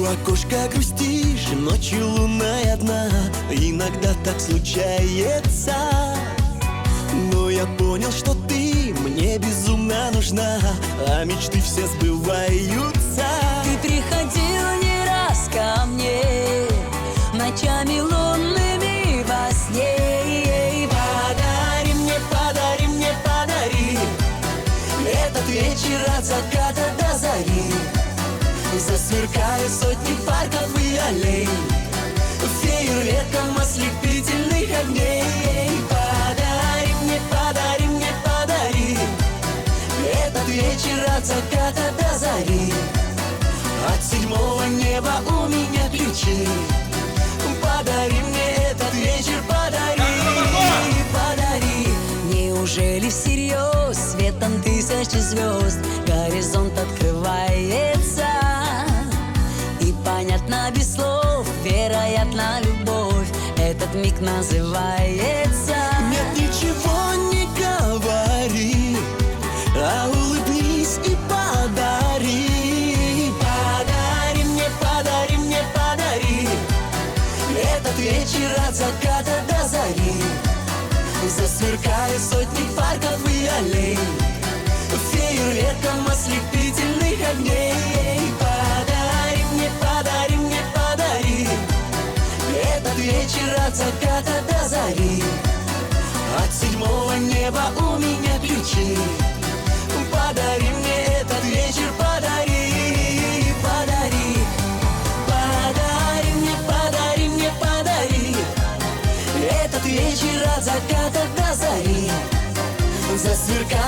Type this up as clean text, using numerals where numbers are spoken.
окошка грустишь, ночью лунная одна. Иногда так случается, но я понял, что ты мне безумно нужна, а мечты все сбываются. Ты приходил не раз ко мне ночами лунными во сне. Подари мне, подари мне, подари этот вечер от заката до зари. Засверкают сотни парков и аллей фейерверком ослепительных огней. Подари мне, подари мне, подари этот вечер от заката до зари. От седьмого неба у меня ключи. Подари мне этот вечер, подари, подари. Неужели всерьез светом тысячи звезд горизонт открывается? И понятно без слов, вероятно, любовь этот миг называется. Нет, ничего не говори, а улыбнись и подари. Подари мне, подари мне, подари этот вечер от заката до зари. Засверкают сотни парков и аллей фейерверком ослепительных огней. Подари мне, подари мне, подари этот вечер от заката до зари. От седьмого неба у меня ключи. Подари мне этот вечер, подари, подари. Подари мне, подари мне, подари этот вечер от заката до зари. Засверкает